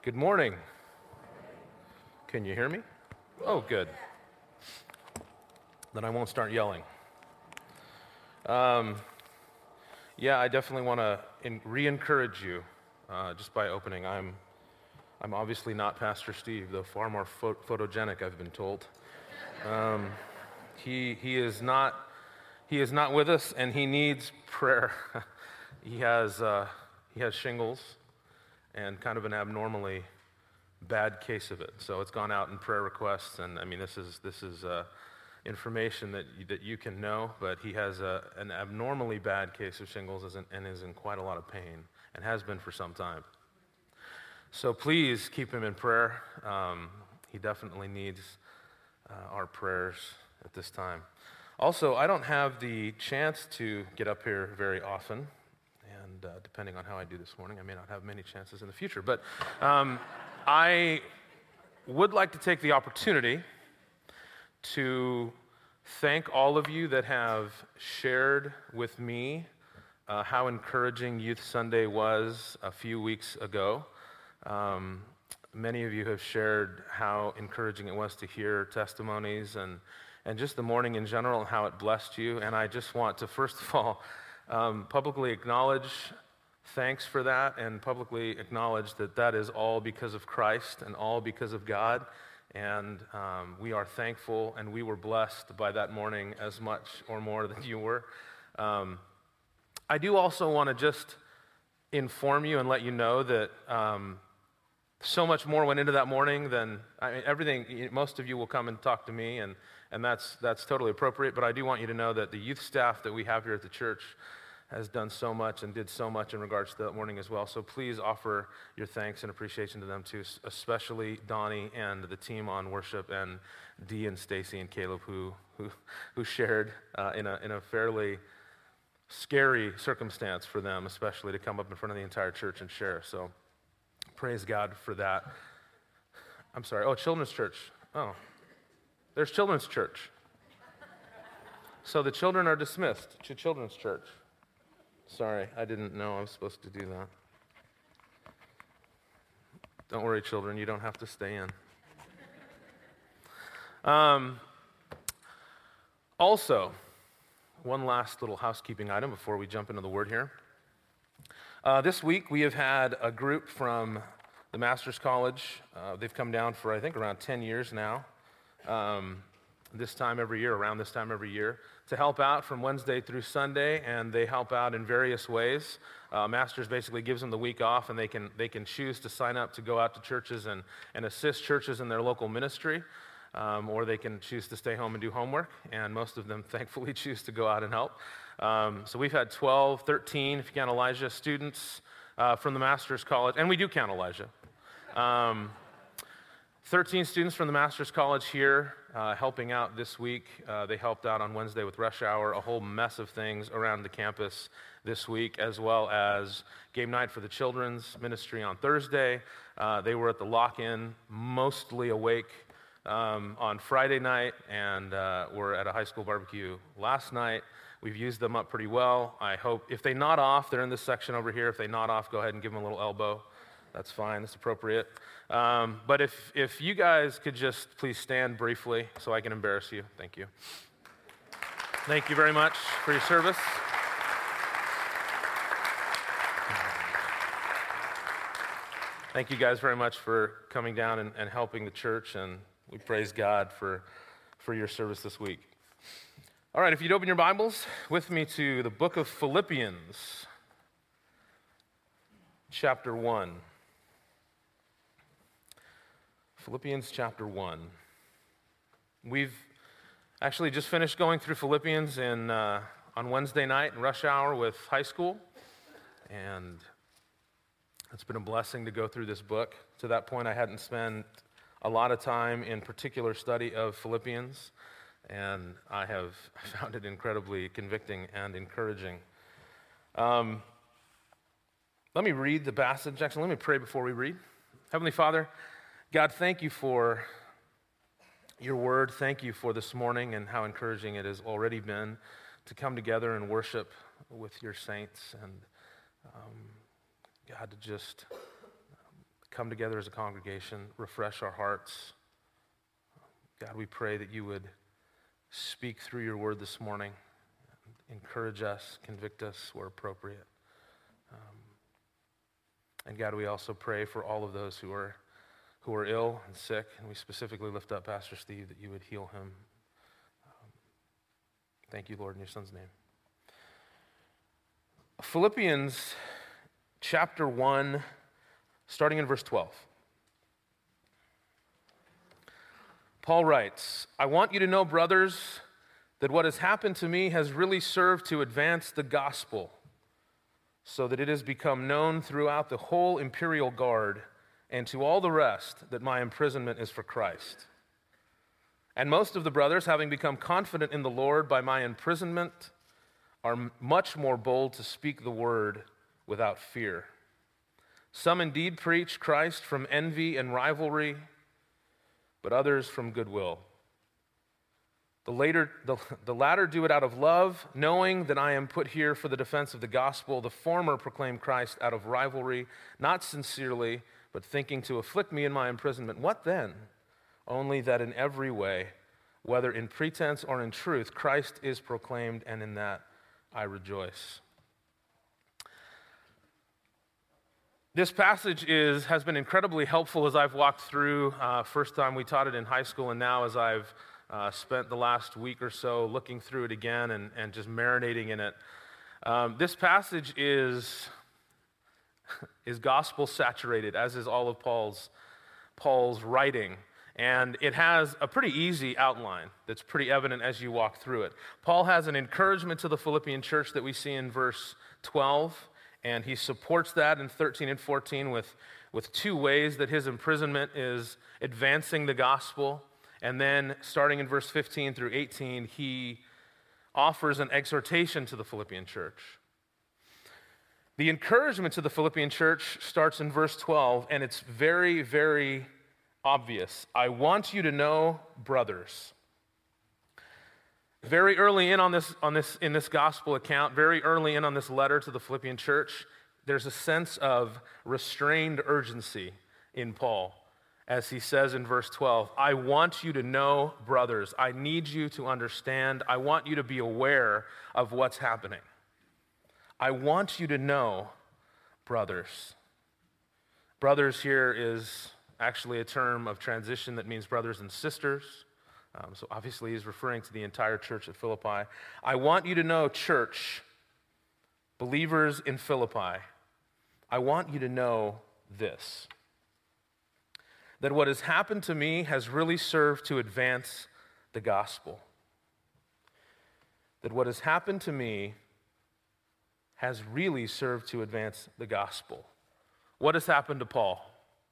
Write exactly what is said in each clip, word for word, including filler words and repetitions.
Good morning. Can you hear me? Oh, good. Then I won't start yelling. Um, yeah, I definitely want to in- re-encourage you uh, just by opening. I'm, I'm obviously not Pastor Steve, though far more pho- photogenic, I've been told. Um, he he is not he is not with us, and he needs prayer. he has uh, he has shingles, and kind of an abnormally bad case of it. So it's gone out in prayer requests, and I mean this is this is uh, information that you, that you can know. But he has a, an abnormally bad case of shingles, is in, and is in quite a lot of pain, and has been for some time. So please keep him in prayer. Um, he definitely needs uh, our prayers at this time. Also, I don't have the chance to get up here very often, and uh, depending on how I do this morning, I may not have many chances in the future. But um, I would like to take the opportunity to thank all of you that have shared with me uh, how encouraging Youth Sunday was a few weeks ago. Um, many of you have shared how encouraging it was to hear testimonies and, and just the morning in general and how it blessed you. And I just want to, first of all, um, publicly acknowledge thanks for that, and publicly acknowledge that that is all because of Christ and all because of God. And um, we are thankful, and we were blessed by that morning as much or more than you were. Um, I do also want to just inform you and let you know that um, so much more went into that morning than I mean, everything. Most of you will come and talk to me, and, and that's, that's totally appropriate. But I do want you to know that the youth staff that we have here at the church has done so much and did so much in regards to that morning as well. So please offer your thanks and appreciation to them too, especially Donnie and the team on worship, and Dee and Stacy and Caleb who who, who shared uh, in a in a fairly scary circumstance for them, especially to come up in front of the entire church and share. So praise God for that. I'm sorry. Oh, Children's Church. Oh, there's Children's Church. So the children are dismissed to Children's Church. Sorry, I didn't know I was supposed to do that. Don't worry, children, you don't have to stay in. Um, also, one last little housekeeping item before we jump into the word here. Uh, this week, we have had a group from the Master's College. Uh, they've come down for, I think, around ten years now. Um, this time every year, around this time every year, to help out from Wednesday through Sunday, and they help out in various ways. Uh, Masters basically gives them the week off, and they can they can choose to sign up to go out to churches and, and assist churches in their local ministry, um, or they can choose to stay home and do homework, and most of them thankfully choose to go out and help. Um, so we've had twelve, thirteen, if you count Elijah, students uh, from the Master's College, and we do count Elijah. Um, thirteen students from the Master's College here uh, helping out this week. Uh, they helped out on Wednesday with rush hour, a whole mess of things around the campus this week, as well as game night for the children's ministry on Thursday. Uh, they were at the lock-in, mostly awake um, on Friday night, and uh, were at a high school barbecue last night. We've used them up pretty well. I hope, if they nod off, they're in this section over here. If they nod off, go ahead and give them a little elbow. That's fine, that's appropriate. Um, but if, if you guys could just please stand briefly so I can embarrass you. Thank you. Thank you very much for your service. Thank you guys very much for coming down and, and helping the church, and we praise God for, for your service this week. All right, if you'd open your Bibles with me to the book of Philippians, chapter one. Philippians chapter one. We've actually just finished going through Philippians in, uh, on Wednesday night in rush hour with high school, and it's been a blessing to go through this book. To that point, I hadn't spent a lot of time in particular study of Philippians, and I have found it incredibly convicting and encouraging. Um, let me read the passage. Actually, let me pray before we read. Heavenly Father, God, thank you for your word. Thank you for this morning and how encouraging it has already been to come together and worship with your saints, and um, God, to just come together as a congregation, refresh our hearts. God, we pray that you would speak through your word this morning, encourage us, convict us where appropriate. Um, and God, we also pray for all of those who are who are ill and sick, and we specifically lift up Pastor Steve, that you would heal him. Um, thank you, Lord, in your son's name. Philippians chapter one, starting in verse twelve. Paul writes, I want you to know, brothers, that what has happened to me has really served to advance the gospel, so that it has become known throughout the whole imperial guard and to all the rest that my imprisonment is for Christ. And most of the brothers, having become confident in the Lord by my imprisonment, are much more bold to speak the word without fear. Some indeed preach Christ from envy and rivalry, but others from goodwill. The later, the, the latter do it out of love, knowing that I am put here for the defense of the gospel. The former proclaim Christ out of rivalry, not sincerely, but thinking to afflict me in my imprisonment. What then? Only that in every way, whether in pretense or in truth, Christ is proclaimed, and in that I rejoice. This passage is has been incredibly helpful as I've walked through. Uh, first time we taught it in high school, and now as I've uh, spent the last week or so looking through it again and, and just marinating in it. Um, this passage is, is gospel saturated, as is all of Paul's, Paul's writing. And it has a pretty easy outline that's pretty evident as you walk through it. Paul has an encouragement to the Philippian church that we see in verse twelve, and he supports that in thirteen and fourteen with, with two ways that his imprisonment is advancing the gospel. And then starting in verse fifteen through eighteen, he offers an exhortation to the Philippian church. The encouragement to the Philippian church starts in verse twelve, and it's very, very obvious. I want you to know, brothers. Very early in on this, on this, in this gospel account, very early in on this letter to the Philippian church, there's a sense of restrained urgency in Paul, as he says in verse twelve, I want you to know, brothers. I need you to understand. I want you to be aware of what's happening. I want you to know, brothers. Brothers here is actually a term of transition that means brothers and sisters. Um, so obviously he's referring to the entire church at Philippi. I want you to know, church, believers in Philippi, I want you to know this, that what has happened to me has really served to advance the gospel. That what has happened to me has really served to advance the gospel. What has happened to Paul?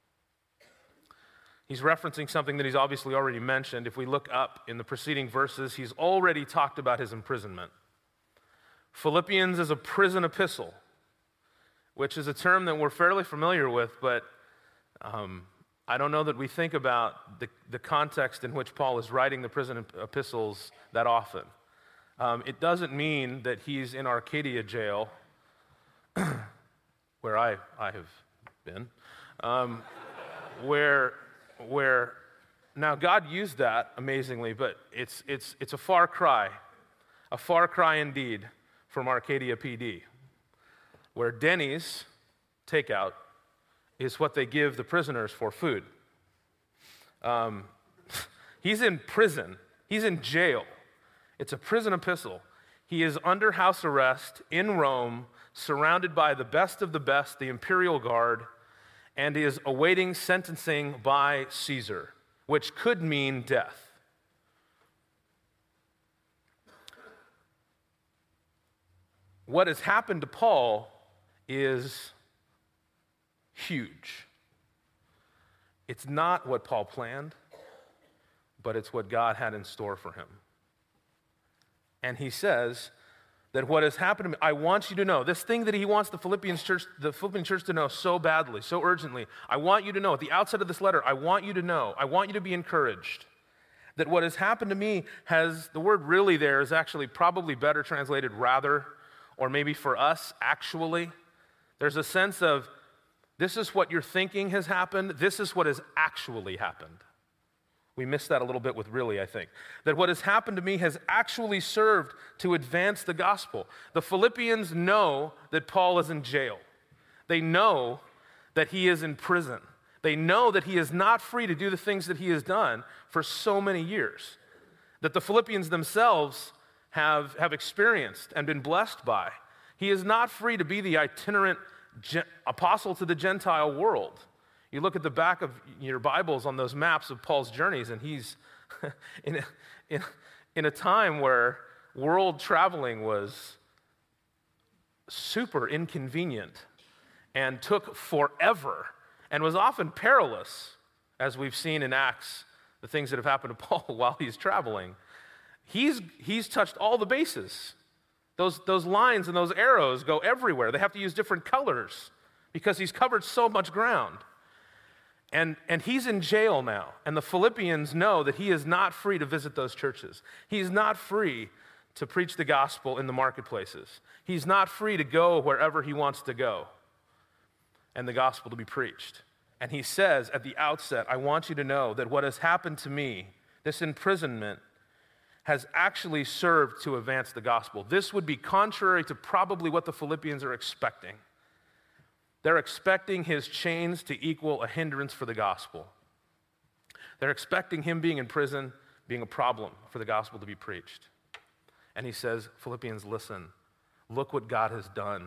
He's referencing something that he's obviously already mentioned. If we look up in the preceding verses, he's already talked about his imprisonment. Philippians is a prison epistle, which is a term that we're fairly familiar with, but um, I don't know that we think about the, the context in which Paul is writing the prison epistles that often. Um, it doesn't mean that he's in Arcadia jail, where I, I have been, um, where... where now God used that amazingly, but it's it's it's a far cry, a far cry indeed from Arcadia P D, where Denny's takeout is what they give the prisoners for food. Um, he's in prison. He's in jail. It's a prison epistle. He is under house arrest in Rome, surrounded by the best of the best, the imperial guard, and is awaiting sentencing by Caesar, which could mean death. What has happened to Paul is huge. It's not what Paul planned, but it's what God had in store for him. And he says that what has happened to me, I want you to know, this thing that he wants the Philippians church, the Philippian church to know so badly, so urgently, I want you to know, at the outset of this letter, I want you to know, I want you to be encouraged, that what has happened to me has, the word really there is actually probably better translated rather, or maybe for us, actually. There's a sense of, This is what you're thinking has happened. This is what has actually happened. We missed that a little bit with really, I think. That what has happened to me has actually served to advance the gospel. The Philippians know that Paul is in jail. They know that he is in prison. They know that he is not free to do the things that he has done for so many years. That the Philippians themselves have, have experienced and been blessed by. He is not free to be the itinerant gen- apostle to the Gentile world. You look at the back of your Bibles on those maps of Paul's journeys, and he's in a, in, in a time where world traveling was super inconvenient and took forever and was often perilous, as we've seen in Acts, the things that have happened to Paul while he's traveling. He's, he's touched all the bases. Those, those lines and those arrows go everywhere. They have to use different colors because he's covered so much ground. And, and he's in jail now, and the Philippians know that he is not free to visit those churches. He's not free to preach the gospel in the marketplaces. He's not free to go wherever he wants to go and the gospel to be preached. And he says at the outset, I want you to know that what has happened to me, this imprisonment, has actually served to advance the gospel. This would be contrary to probably what the Philippians are expecting. They're expecting his chains to equal a hindrance for the gospel. They're expecting him being in prison being a problem for the gospel to be preached. And he says, Philippians, listen, look what God has done.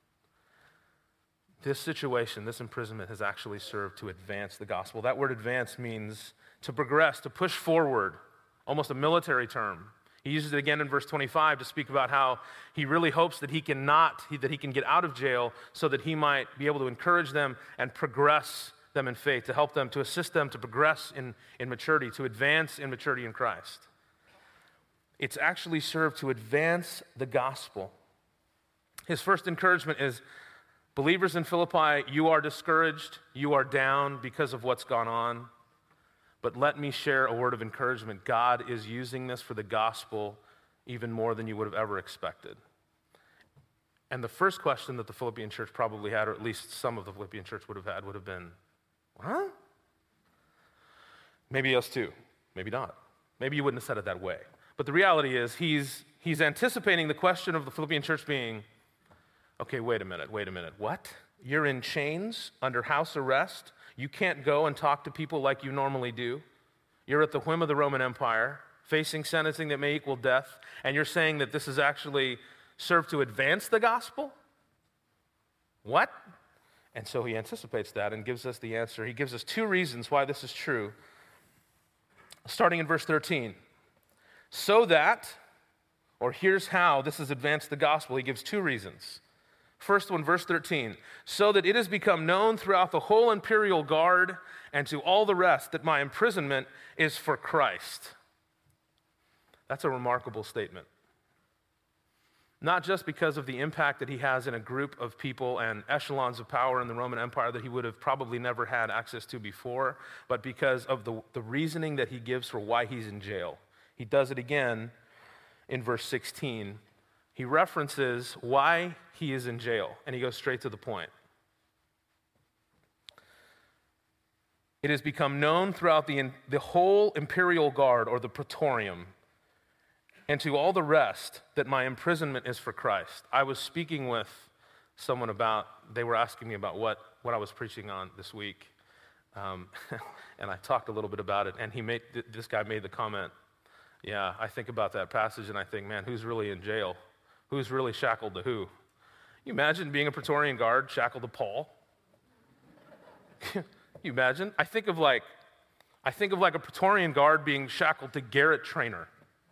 This situation, this imprisonment has actually served to advance the gospel. That word advance means to progress, to push forward, almost a military term. He uses it again in verse twenty-five to speak about how he really hopes that he can not, that he can get out of jail so that he might be able to encourage them and progress them in faith, to help them, to assist them to progress in, in maturity, to advance in maturity in Christ. It's actually served to advance the gospel. His first encouragement is, believers in Philippi, you are discouraged, you are down because of what's gone on. But let me share a word of encouragement. God is using this for the gospel even more than you would have ever expected. And the first question that the Philippian church probably had, or at least some of the Philippian church would have had, would have been, huh? Maybe us too. Maybe not. Maybe you wouldn't have said it that way. But the reality is he's, he's anticipating the question of the Philippian church being, okay, wait a minute, wait a minute. What? You're in chains, under house arrest. You can't go and talk to people like you normally do. You're at the whim of the Roman Empire, facing sentencing that may equal death, and you're saying that this has actually served to advance the gospel? What? And so he anticipates that and gives us the answer. He gives us two reasons why this is true. Starting in verse thirteen. So that, or here's how this has advanced the gospel. He gives two reasons. First one, verse thirteen, so that it has become known throughout the whole imperial guard and to all the rest that my imprisonment is for Christ. That's a remarkable statement. Not just because of the impact that he has in a group of people and echelons of power in the Roman Empire that he would have probably never had access to before, but because of the, the reasoning that he gives for why he's in jail. He does it again in verse sixteen. He references why he is in jail, and he goes straight to the point. It has become known throughout the, the whole imperial guard, or the praetorium, and to all the rest that my imprisonment is for Christ. I was speaking with someone about, they were asking me about what, what I was preaching on this week, um, and I talked a little bit about it, and he made this guy made the comment, yeah, I think about that passage, and I think, man, who's really in jail? Who's really shackled to who? You imagine being a Praetorian guard shackled to Paul? You imagine? I think of like, I think of like a Praetorian guard being shackled to Garrett Trainer.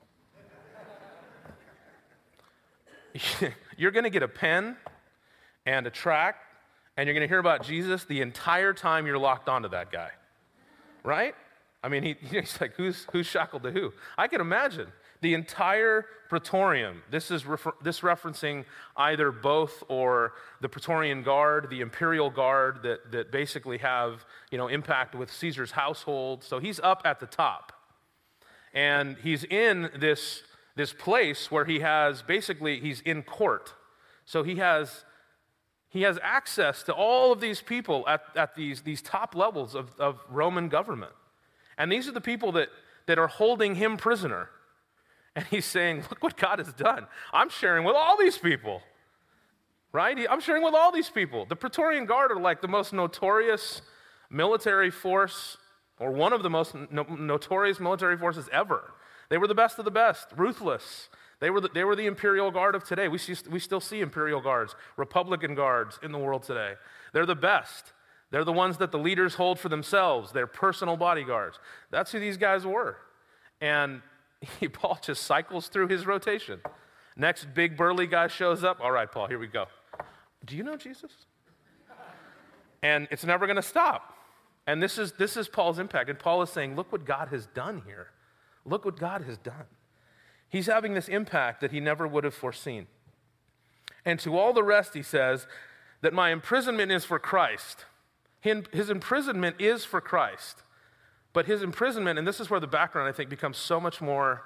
You're going to get a pen and a tract, and you're going to hear about Jesus the entire time you're locked onto that guy, right? I mean, he, he's like, who's who's shackled to who? I can imagine the entire Praetorium. This is refer, this referencing either both or the Praetorian Guard, the Imperial Guard that that basically have, you know, impact with Caesar's household. So he's up at the top, and he's in this this place where he has basically he's in court. So he has He has access to all of these people at, at these, these top levels of, of Roman government. And these are the people that, that are holding him prisoner. And he's saying, look what God has done. I'm sharing with all these people. Right? I'm sharing with all these people. The Praetorian Guard are like the most notorious military force, or one of the most no- notorious military forces ever. They were the best of the best, ruthless. They were the, they were the Imperial Guard of today. We, see, we still see Imperial Guards, Republican Guards in the world today. They're the best. They're the ones that the leaders hold for themselves, their personal bodyguards. That's who these guys were. And he, Paul just cycles through his rotation. Next big burly guy shows up. All right, Paul, here we go. Do you know Jesus? And it's never going to stop. And this is, this is Paul's impact. And Paul is saying, look what God has done here. Look what God has done. He's having this impact that he never would have foreseen. And to all the rest, he says, that my imprisonment is for Christ. His imprisonment is for Christ. But his imprisonment, and this is where the background, I think, becomes so much more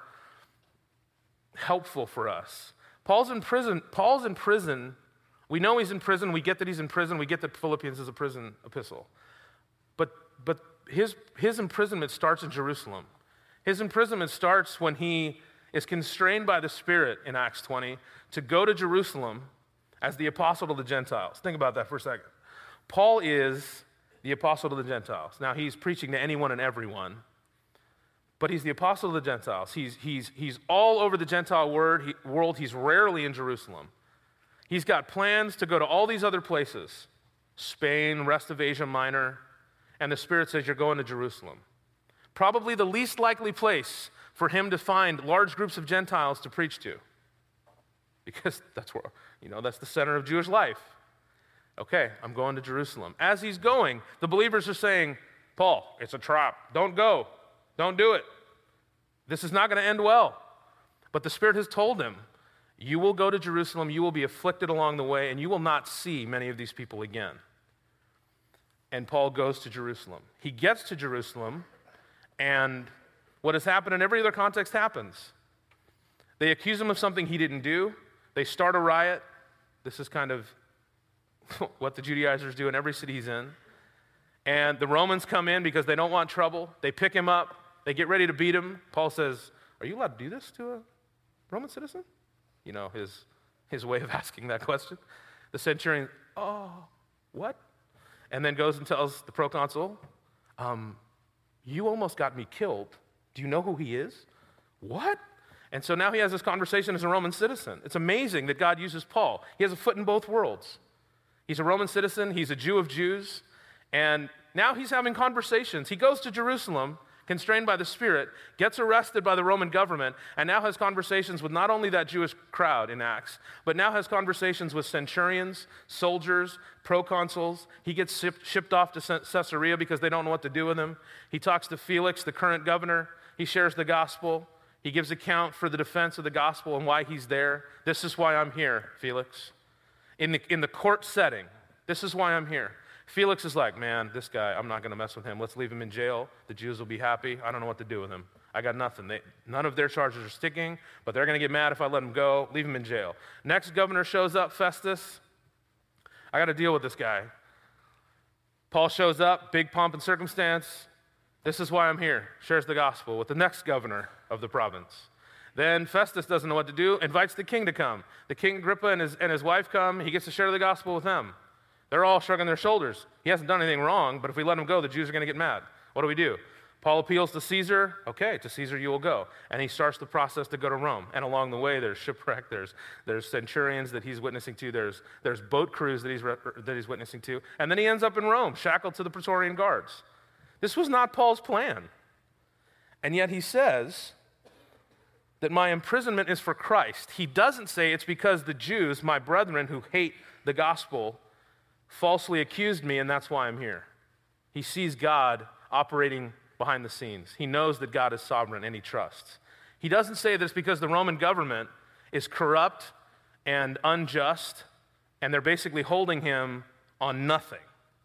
helpful for us. Paul's in prison. Paul's in prison. We know he's in prison. We get that he's in prison. We get that Philippians is a prison epistle. But, but his, his imprisonment starts in Jerusalem. His imprisonment starts when he is constrained by the Spirit in Acts twenty to go to Jerusalem as the apostle to the Gentiles. Think about that for a second. Paul is the apostle to the Gentiles. Now, he's preaching to anyone and everyone, but he's the apostle to the Gentiles. He's, he's, he's all over the Gentile word, he, world. He's rarely in Jerusalem. He's got plans to go to all these other places, Spain, rest of Asia Minor, and the Spirit says you're going to Jerusalem. Probably the least likely place for him to find large groups of Gentiles to preach to. Because that's where, you know, that's the center of Jewish life. Okay, I'm going to Jerusalem. As he's going, the believers are saying, Paul, it's a trap. Don't go. Don't do it. This is not going to end well. But the Spirit has told him, you will go to Jerusalem, you will be afflicted along the way, and you will not see many of these people again. And Paul goes to Jerusalem. He gets to Jerusalem, and what has happened in every other context happens. They accuse him of something he didn't do. They start a riot. This is kind of what the Judaizers do in every city he's in. And the Romans come in because they don't want trouble. They pick him up. They get ready to beat him. Paul says, are you allowed to do this to a Roman citizen? You know, his, his way of asking that question. The centurion, oh, what? And then goes and tells the proconsul, um, you almost got me killed. Do you know who he is? What? And so now he has this conversation as a Roman citizen. It's amazing that God uses Paul. He has a foot in both worlds. He's a Roman citizen. He's a Jew of Jews. And now he's having conversations. He goes to Jerusalem, constrained by the Spirit, gets arrested by the Roman government, and now has conversations with not only that Jewish crowd in Acts, but now has conversations with centurions, soldiers, proconsuls. He gets shipped, shipped off to Caesarea because they don't know what to do with him. He talks to Felix, the current governor. He shares the gospel. He gives account for the defense of the gospel and why he's there. This is why I'm here, Felix. In the, in the court setting, this is why I'm here. Felix is like, man, this guy, I'm not going to mess with him. Let's leave him in jail. The Jews will be happy. I don't know what to do with him. I got nothing. They, none of their charges are sticking, but they're going to get mad if I let him go. Leave him in jail. Next governor shows up, Festus. I got to deal with this guy. Paul shows up, big pomp and circumstance. This is why I'm here. Shares the gospel with the next governor of the province. Then Festus doesn't know what to do, invites the king to come. The king Agrippa and his, and his wife come. He gets to share the gospel with them. They're all shrugging their shoulders. He hasn't done anything wrong, but if we let him go, the Jews are going to get mad. What do we do? Paul appeals to Caesar. Okay, to Caesar you will go. And he starts the process to go to Rome. And along the way, there's shipwreck, there's, there's centurions that he's witnessing to, there's, there's boat crews that he's, that he's witnessing to. And then he ends up in Rome, shackled to the Praetorian guards. This was not Paul's plan. And yet he says that my imprisonment is for Christ. He doesn't say it's because the Jews, my brethren who hate the gospel, falsely accused me, and that's why I'm here. He sees God operating behind the scenes. He knows that God is sovereign, and he trusts. He doesn't say that it's because the Roman government is corrupt and unjust, and they're basically holding him on nothing.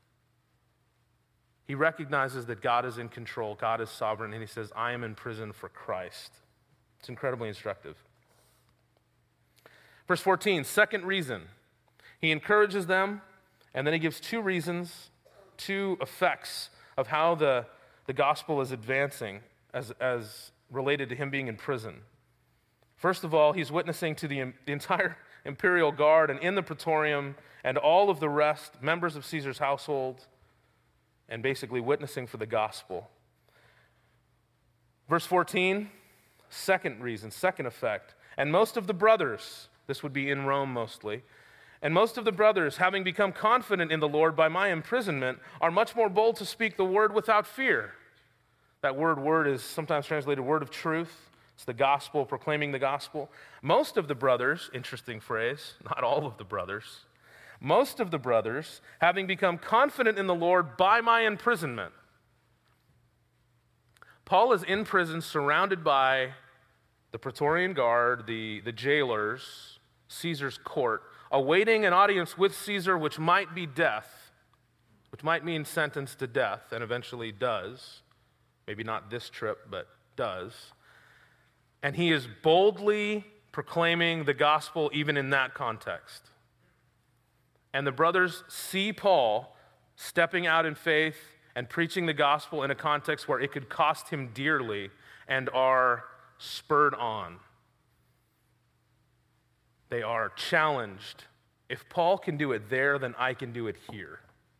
He recognizes that God is in control, God is sovereign, and he says, I am in prison for Christ. It's incredibly instructive. Verse fourteen, second reason. He encourages them And then he gives two reasons, two effects of how the, the gospel is advancing as, as related to him being in prison. First of all, he's witnessing to the, the entire imperial guard and in the praetorium and all of the rest, members of Caesar's household, and basically witnessing for the gospel. Verse fourteen, second reason, second effect. And most of the brothers, this would be in Rome mostly, and most of the brothers, having become confident in the Lord by my imprisonment, are much more bold to speak the word without fear. That word, word, is sometimes translated word of truth. It's the gospel, proclaiming the gospel. Most of the brothers, interesting phrase, not all of the brothers, most of the brothers, having become confident in the Lord by my imprisonment. Paul is in prison surrounded by the Praetorian Guard, the, the jailers, Caesar's court, awaiting an audience with Caesar which might be death, which might mean sentence to death, and eventually does. Maybe not this trip, but does. And he is boldly proclaiming the gospel even in that context. And the brothers see Paul stepping out in faith and preaching the gospel in a context where it could cost him dearly and are spurred on. They are challenged. If Paul can do it there, then I can do it here.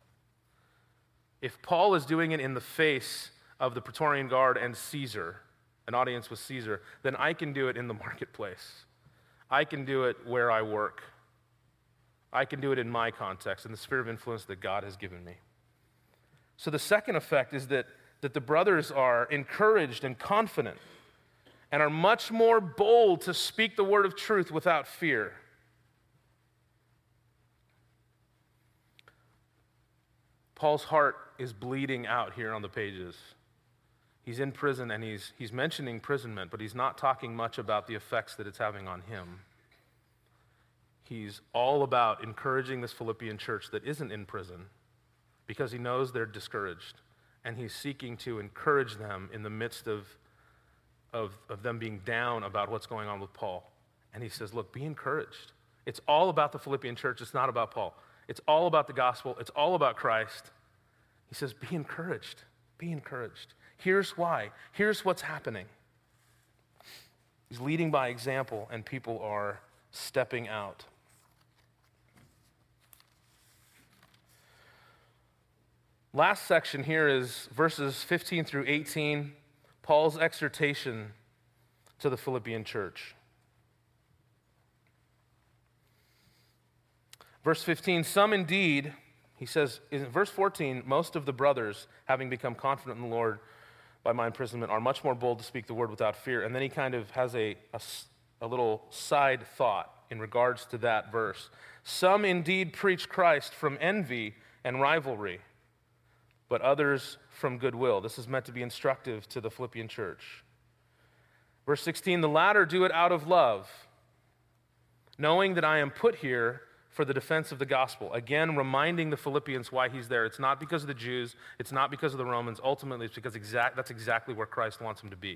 If Paul is doing it in the face of the Praetorian Guard and Caesar, an audience with Caesar, then I can do it in the marketplace. I can do it where I work. I can do it in my context, in the sphere of influence that God has given me. So the second effect is that, that the brothers are encouraged and confident and are much more bold to speak the word of truth without fear. Paul's heart is bleeding out here on the pages. He's in prison and he's, he's mentioning imprisonment, but he's not talking much about the effects that it's having on him. He's all about encouraging this Philippian church that isn't in prison because he knows they're discouraged, and he's seeking to encourage them in the midst of, of, of them being down about what's going on with Paul. And he says, look, be encouraged. It's all about the Philippian church. It's not about Paul. It's all about the gospel. It's all about Christ. He says, be encouraged. Be encouraged. Here's why. Here's what's happening. He's leading by example, and people are stepping out. Last section here is verses fifteen through eighteen, Paul's exhortation to the Philippian church. Verse fifteen, some indeed, he says, in verse fourteen, most of the brothers, having become confident in the Lord by my imprisonment, are much more bold to speak the word without fear. And then he kind of has a, a, a little side thought in regards to that verse. Some indeed preach Christ from envy and rivalry, but others from goodwill. This is meant to be instructive to the Philippian church. Verse sixteen, the latter do it out of love, knowing that I am put here for the defense of the gospel. Again, reminding the Philippians why he's there. It's not because of the Jews. It's not because of the Romans. Ultimately, it's because exact, that's exactly where Christ wants him to be.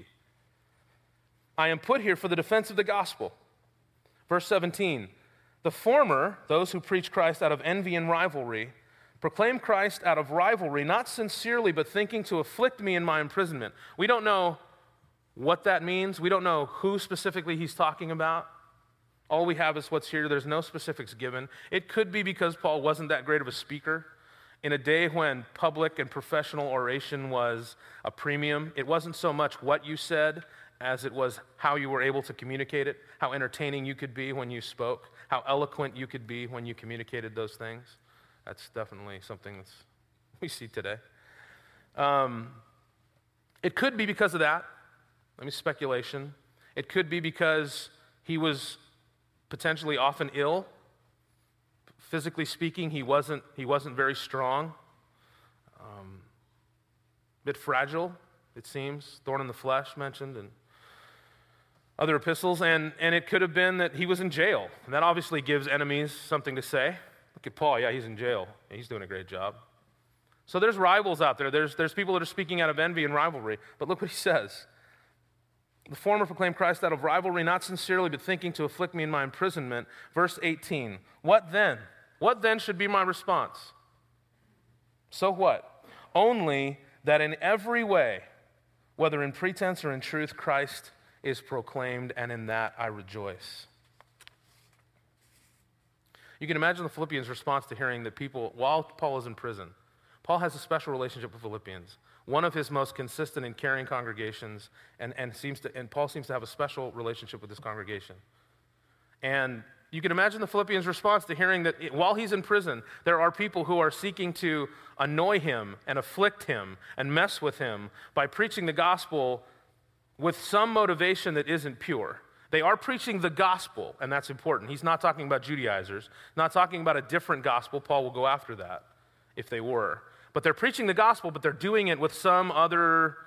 I am put here for the defense of the gospel. Verse seventeen, the former, those who preach Christ out of envy and rivalry, proclaim Christ out of rivalry, not sincerely, but thinking to afflict me in my imprisonment. We don't know what that means. We don't know who specifically he's talking about. All we have is what's here. There's no specifics given. It could be because Paul wasn't that great of a speaker. In a day when public and professional oration was a premium, it wasn't so much what you said as it was how you were able to communicate it, how entertaining you could be when you spoke, how eloquent you could be when you communicated those things. That's definitely something that's we see today. Um, it could be because of that. Let me speculation. It could be because he was potentially often ill. Physically speaking, he wasn't he wasn't very strong. Um, a bit fragile, it seems. Thorn in the flesh mentioned in other epistles. And, and it could have been that he was in jail. And that obviously gives enemies something to say. Look at Paul, yeah, he's in jail. Yeah, he's doing a great job. So there's rivals out there. There's, there's people that are speaking out of envy and rivalry. But look what he says. The former proclaim Christ out of rivalry, not sincerely, but thinking to afflict me in my imprisonment. Verse eighteen, what then? What then should be my response? So what? Only that in every way, whether in pretense or in truth, Christ is proclaimed, and in that I rejoice. You can imagine the Philippians' response to hearing that people, while Paul is in prison, Paul has a special relationship with Philippians, one of his most consistent and caring congregations, and, and, seems to, and Paul seems to have a special relationship with this congregation. And you can imagine the Philippians' response to hearing that while he's in prison, there are people who are seeking to annoy him and afflict him and mess with him by preaching the gospel with some motivation that isn't pure. They are preaching the gospel, and that's important. He's not talking about Judaizers, not talking about a different gospel. Paul will go after that if they were. But they're preaching the gospel, but they're doing it with some other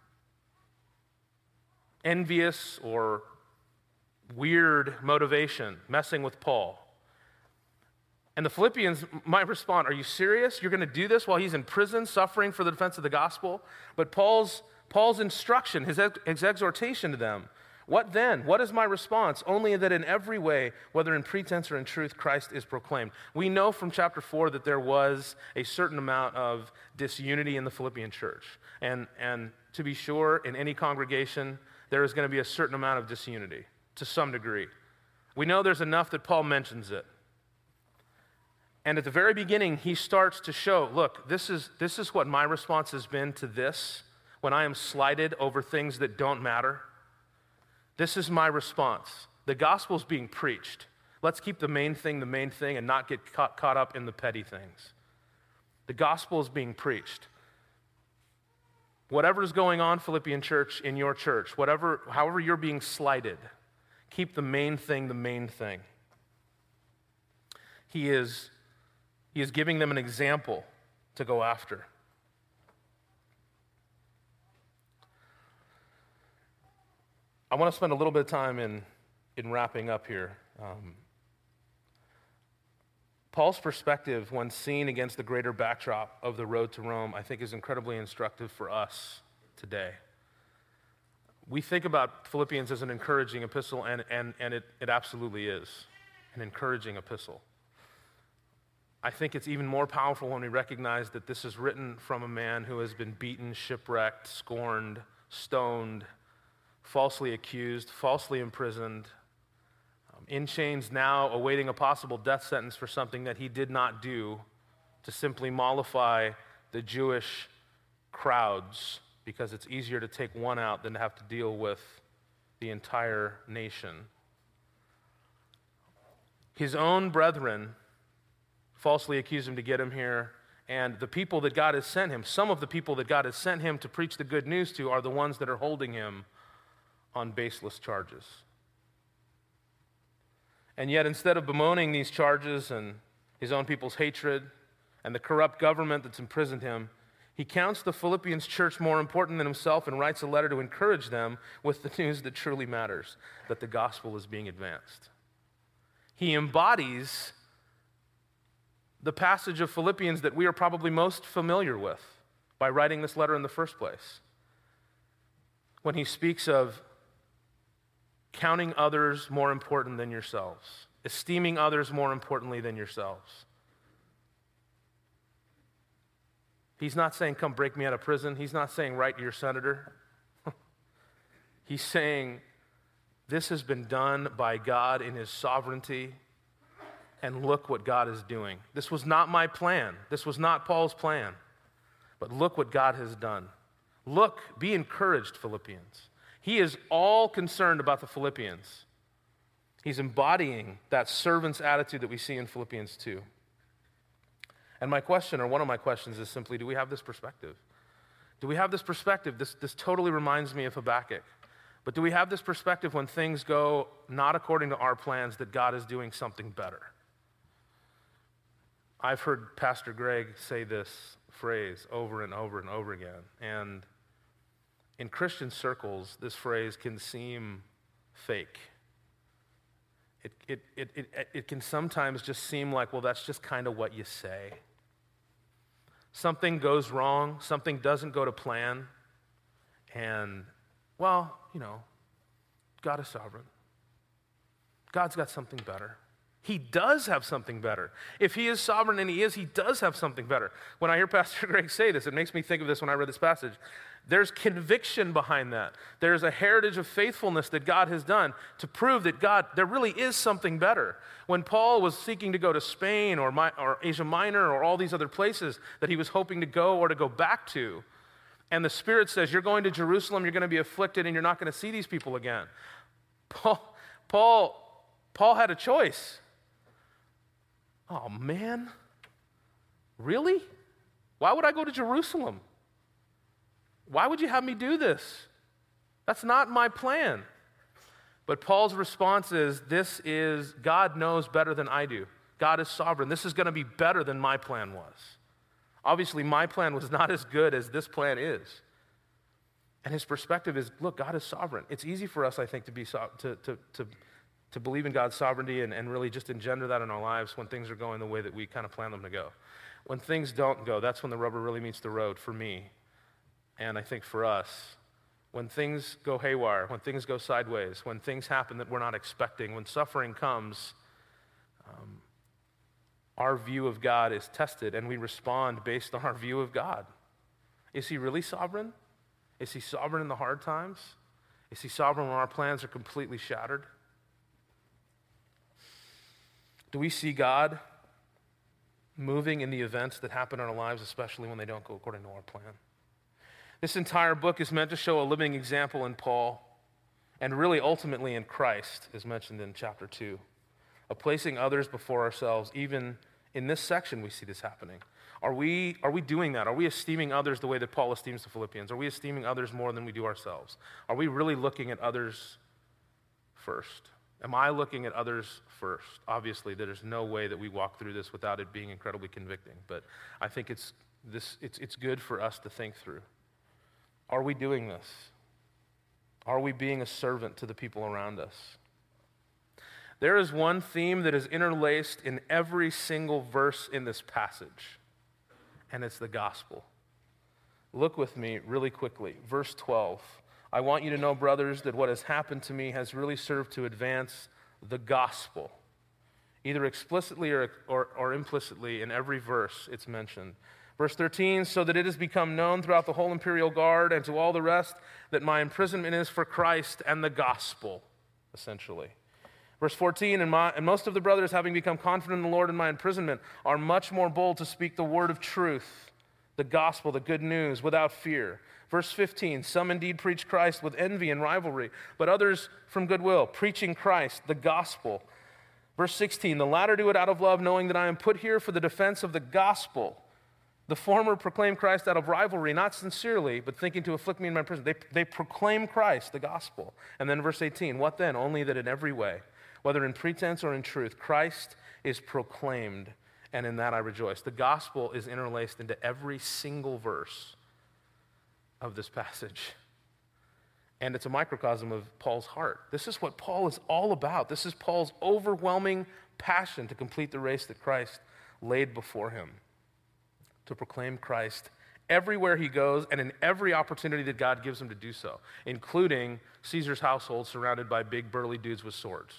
envious or weird motivation, messing with Paul. And the Philippians might respond, are you serious? You're going to do this while he's in prison, suffering for the defense of the gospel? But Paul's, Paul's instruction, his, his exhortation to them, what then? What is my response? Only that in every way, whether in pretense or in truth, Christ is proclaimed. We know from chapter four that there was a certain amount of disunity in the Philippian church. And, and to be sure, in any congregation, there is going to be a certain amount of disunity to some degree. We know there's enough that Paul mentions it. And at the very beginning, he starts to show, look, this is, this is what my response has been to this when I am slighted over things that don't matter. This is my response. The gospel's being preached. Let's keep the main thing the main thing and not get caught, caught up in the petty things. The gospel is being preached. Whatever is going on, Philippian church, in your church, whatever, however you're being slighted, keep the main thing the main thing. He is, he is giving them an example to go after. I want to spend a little bit of time in, in wrapping up here. Um, Paul's perspective, when seen against the greater backdrop of the road to Rome, I think is incredibly instructive for us today. We think about Philippians as an encouraging epistle, and, and, and it, it absolutely is an encouraging epistle. I think it's even more powerful when we recognize that this is written from a man who has been beaten, shipwrecked, scorned, stoned, falsely accused, falsely imprisoned, um, in chains now awaiting a possible death sentence for something that he did not do to simply mollify the Jewish crowds, because it's easier to take one out than to have to deal with the entire nation. His own brethren falsely accused him to get him here, and the people that God has sent him, some of the people that God has sent him to preach the good news to, are the ones that are holding him on baseless charges. And yet, instead of bemoaning these charges and his own people's hatred and the corrupt government that's imprisoned him, he counts the Philippians church more important than himself and writes a letter to encourage them with the news that truly matters, that the gospel is being advanced. He embodies the passage of Philippians that we are probably most familiar with by writing this letter in the first place. When he speaks of counting others more important than yourselves, esteeming others more importantly than yourselves. He's not saying, come break me out of prison. He's not saying, write to your senator. He's saying, this has been done by God in his sovereignty, and look what God is doing. This was not my plan. This was not Paul's plan. But look what God has done. Look, be encouraged, Philippians. He is all concerned about the Philippians. He's embodying that servant's attitude that we see in Philippians two. And my question, or one of my questions, is simply, do we have this perspective? Do we have this perspective? This, this totally reminds me of Habakkuk. But do we have this perspective when things go not according to our plans, that God is doing something better? I've heard Pastor Greg say this phrase over and over and over again. And in Christian circles, this phrase can seem fake. It, it, it, it, it can sometimes just seem like, well, that's just kind of what you say. Something goes wrong, something doesn't go to plan, and, well, you know, God is sovereign. God's got something better. He does have something better. If he is sovereign, and he is, he does have something better. When I hear Pastor Greg say this, it makes me think of this when I read this passage. There's conviction behind that. There's a heritage of faithfulness that God has done to prove that God, there really is something better. When Paul was seeking to go to Spain or, my, or Asia Minor or all these other places that he was hoping to go or to go back to, and the Spirit says, you're going to Jerusalem, you're going to be afflicted, and you're not going to see these people again. Paul, Paul, Paul had a choice. Oh, man. Really? Why would I go to Jerusalem? Why would you have me do this? That's not my plan. But Paul's response is, this is, God knows better than I do. God is sovereign. This is going to be better than my plan was. Obviously, my plan was not as good as this plan is. And his perspective is, look, God is sovereign. It's easy for us, I think, to be so, to, to, to, to believe in God's sovereignty and, and really just engender that in our lives when things are going the way that we kind of plan them to go. When things don't go, that's when the rubber really meets the road for me. And I think for us, when things go haywire, when things go sideways, when things happen that we're not expecting, when suffering comes, um, our view of God is tested, and we respond based on our view of God. Is he really sovereign? Is he sovereign in the hard times? Is he sovereign when our plans are completely shattered? Do we see God moving in the events that happen in our lives, especially when they don't go according to our plan? This entire book is meant to show a living example in Paul, and really ultimately in Christ, as mentioned in chapter two, of placing others before ourselves. Even in this section, we see this happening. Are we, are we doing that? Are we esteeming others the way that Paul esteems the Philippians? Are we esteeming others more than we do ourselves? Are we really looking at others first? Am I looking at others first? Obviously, there's no way that we walk through this without it being incredibly convicting, but I think it's, this, it's, it's good for us to think through. Are we doing this? Are we being a servant to the people around us? There is one theme that is interlaced in every single verse in this passage, and it's the gospel. Look with me really quickly. Verse twelve. I want you to know, brothers, that what has happened to me has really served to advance the gospel. Either explicitly or, or, or implicitly in every verse it's mentioned. Verse thirteen, so that it has become known throughout the whole imperial guard and to all the rest that my imprisonment is for Christ and the gospel, essentially. Verse fourteen, and, my, and most of the brothers, having become confident in the Lord in my imprisonment, are much more bold to speak the word of truth, the gospel, the good news, without fear. Verse fifteen, some indeed preach Christ with envy and rivalry, but others from goodwill, preaching Christ, the gospel. Verse sixteen, the latter do it out of love, knowing that I am put here for the defense of the gospel. The former proclaim Christ out of rivalry, not sincerely, but thinking to afflict me in my prison. They, they proclaim Christ, the gospel. And then verse eighteen, what then? Only that in every way, whether in pretense or in truth, Christ is proclaimed, and in that I rejoice. The gospel is interlaced into every single verse of this passage. And it's a microcosm of Paul's heart. This is what Paul is all about. This is Paul's overwhelming passion to complete the race that Christ laid before him, to proclaim Christ everywhere he goes and in every opportunity that God gives him to do so, including Caesar's household surrounded by big burly dudes with swords.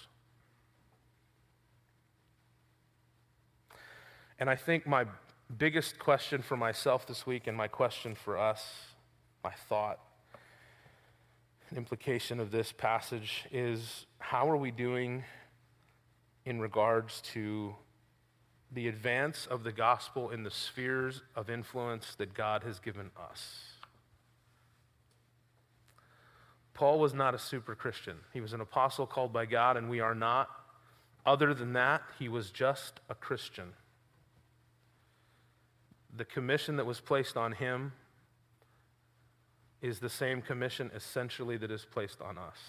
And I think my biggest question for myself this week, and my question for us, my thought, an implication of this passage is, how are we doing in regards to the advance of the gospel in the spheres of influence that God has given us? Paul was not a super Christian. He was an apostle called by God, and we are not. Other than that, he was just a Christian. The commission that was placed on him is the same commission essentially that is placed on us.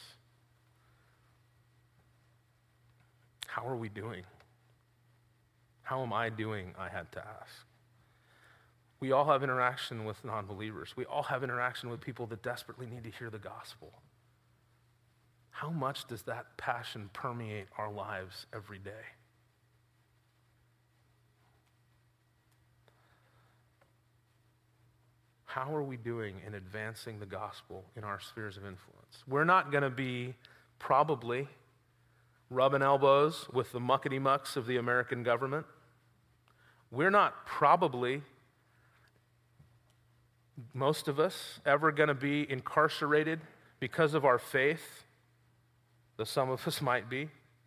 How are we doing? How am I doing, I had to ask. We all have interaction with non-believers. We all have interaction with people that desperately need to hear the gospel. How much does that passion permeate our lives every day? How are we doing in advancing the gospel in our spheres of influence? We're not going to be, probably, rubbing elbows with the muckety-mucks of the American government. We're not probably, most of us, ever going to be incarcerated because of our faith, though some of us might be.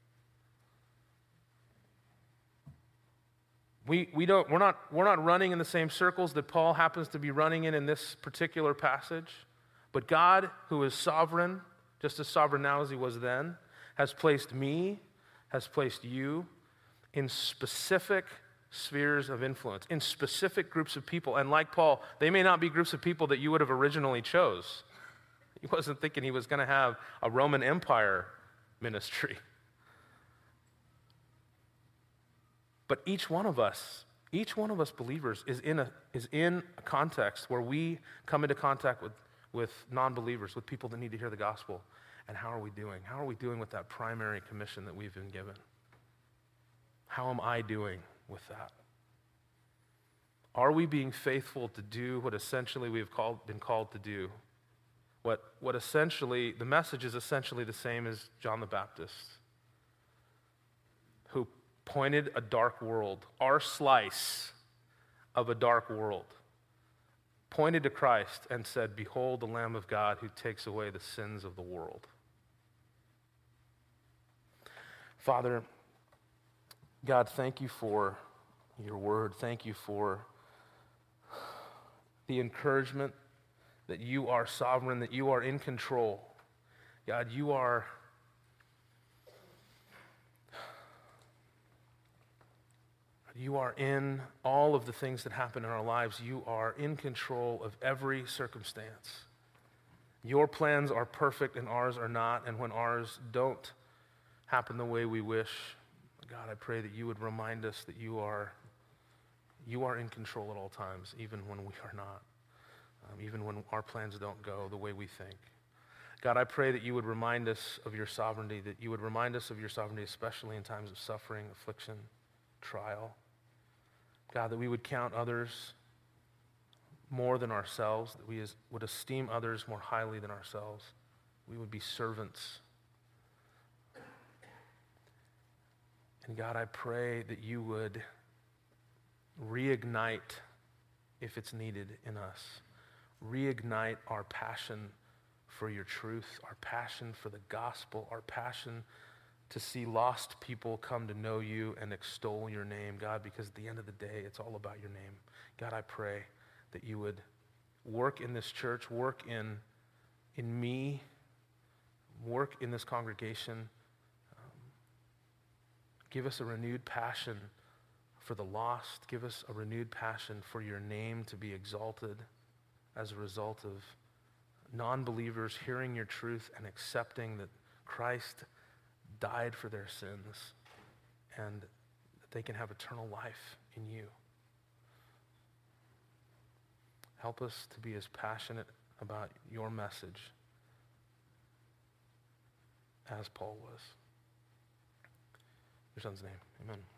We, we don't, we're, not, we're not running in the same circles that Paul happens to be running in in this particular passage. But God, who is sovereign, just as sovereign now as he was then, has placed me, has placed you in specific spheres of influence, in specific groups of people. And like Paul, they may not be groups of people that you would have originally chose. He wasn't thinking he was going to have a Roman Empire ministry. But each one of us, each one of us believers is in a is in a context where we come into contact with, with non-believers, with people that need to hear the gospel. And how are we doing? How are we doing with that primary commission that we've been given? How am I doing with that? Are we being faithful to do what essentially we've called, been called to do? What, what essentially, the message is essentially the same as John the Baptist, who pointed a dark world, our slice of a dark world, pointed to Christ and said, "Behold the Lamb of God who takes away the sins of the world." Father, God, thank you for your word. Thank you for the encouragement that you are sovereign, that you are in control. God, you are You are in all of the things that happen in our lives. You are in control of every circumstance. Your plans are perfect and ours are not. And when ours don't happen the way we wish, God, I pray that you would remind us that you are, you are in control at all times, even when we are not, um, even when our plans don't go the way we think. God, I pray that you would remind us of your sovereignty, that you would remind us of your sovereignty, especially in times of suffering, affliction, trial. God, that we would count others more than ourselves, that we would esteem others more highly than ourselves. We would be servants. And God, I pray that you would reignite, if it's needed in us, reignite our passion for your truth, our passion for the gospel, our passion to see lost people come to know you and extol your name, God, because at the end of the day, it's all about your name. God, I pray that you would work in this church, work in, in me, work in this congregation. Um, give us a renewed passion for the lost. Give us a renewed passion for your name to be exalted as a result of non-believers hearing your truth and accepting that Christ died for their sins and that they can have eternal life in you. Help us to be as passionate about your message as Paul was. In your son's name, amen.